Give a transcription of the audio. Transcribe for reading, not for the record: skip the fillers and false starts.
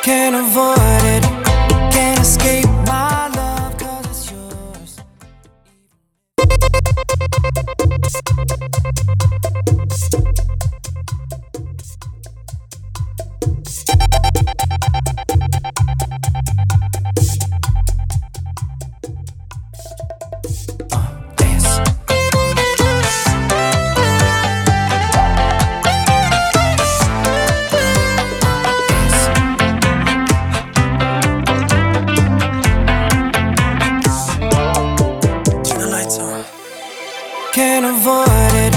Can't avoid it, can't escape my love, 'cause it's yours. Dance. Turn the lights on. Can't avoid it,